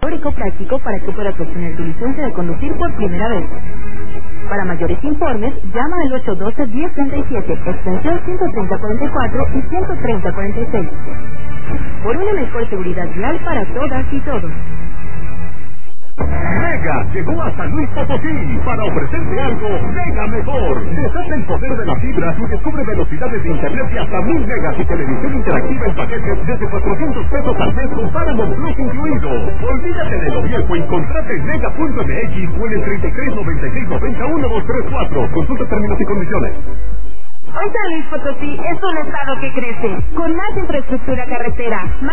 teórico práctico para que puedas obtener tu licencia de conducir por primera vez. Para mayores informes, llama al 812-1037, extensión 13044 y 13046. Por una mejor seguridad vial para todas y todos. Mega llegó a San Luis Potosí para ofrecerte algo mega mejor. Desata el poder de la fibra y descubre velocidades de internet de hasta 1000 megas y televisión interactiva en paquetes desde 400 pesos al mes con Paramount Plus incluido. Olvídate de lo viejo y contrata en mega.mx o en el 33 96 90 1234. Consulta términos y condiciones. Hoy San Luis Potosí es un estado que crece, con más infraestructura carretera,